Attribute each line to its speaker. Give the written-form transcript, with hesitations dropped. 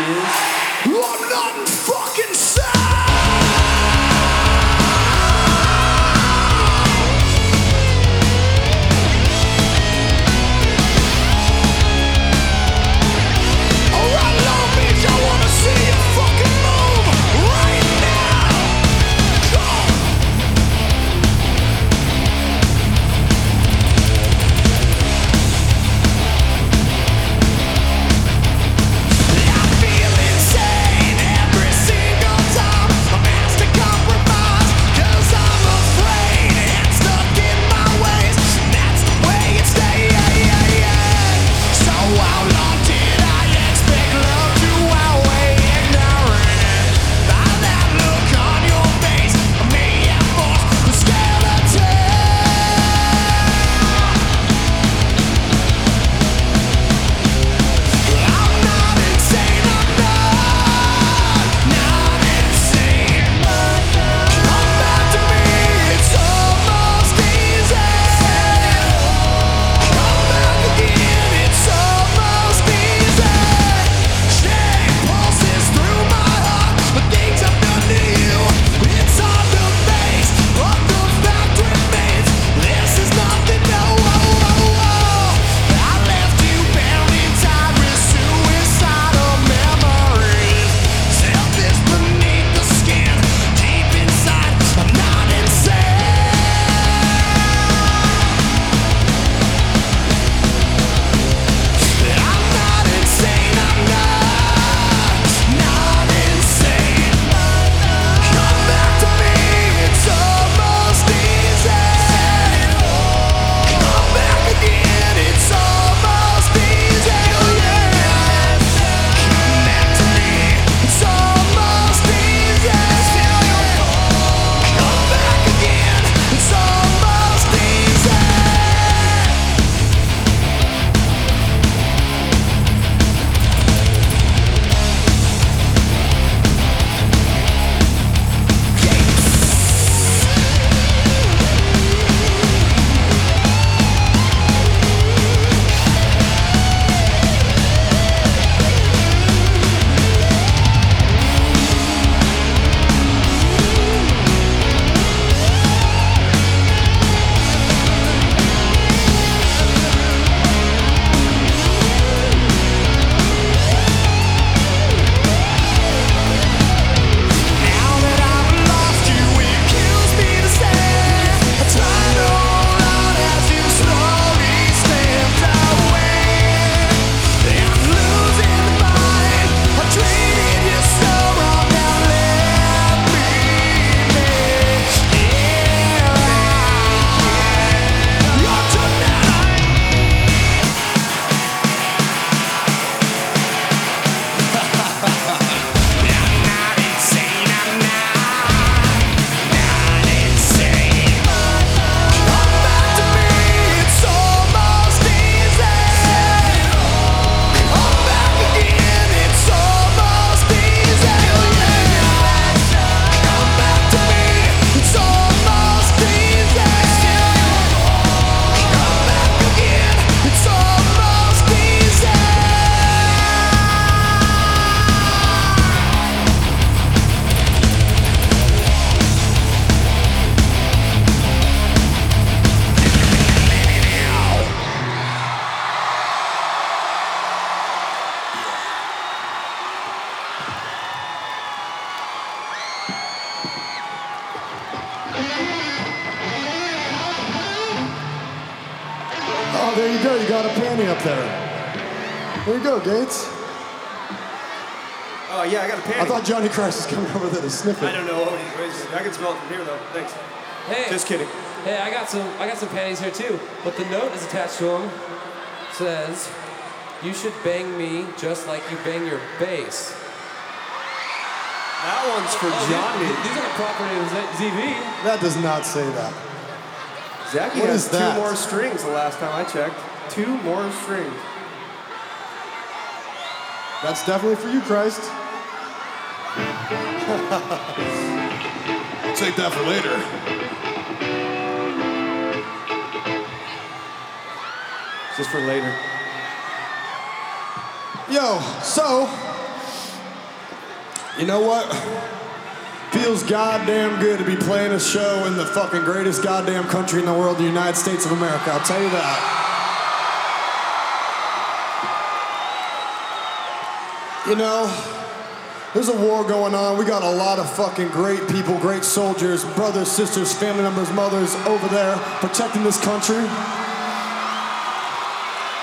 Speaker 1: I'm not fucking sad.
Speaker 2: Oh, there you go. You got a panty up there. There you go, Gates.
Speaker 3: Oh, yeah, I got a panty.
Speaker 2: I thought Johnny Christ was coming over there to sniff it.
Speaker 3: I don't know. I can smell it from here, though. Thanks.
Speaker 4: Hey.
Speaker 3: Just kidding.
Speaker 4: Hey, I got some panties here too, but the note is attached to them. Says, "You should bang me just like you bang your bass."
Speaker 3: That one's for Johnny.
Speaker 4: These are the property of ZV.
Speaker 2: That does not say that.
Speaker 3: Zachy
Speaker 2: What
Speaker 3: has
Speaker 2: is that?
Speaker 3: 2 more strings the last time I checked. 2 more strings.
Speaker 2: That's definitely for you, Christ.
Speaker 1: Take that for later.
Speaker 3: Just for later.
Speaker 2: Yo, so You know what? Feels goddamn good to be playing a show in the fucking greatest goddamn country in the world, the United States of America. I'll tell you that. You know, there's a war going on. We got a lot of fucking great people, great soldiers, brothers, sisters, family members, mothers over there protecting this country.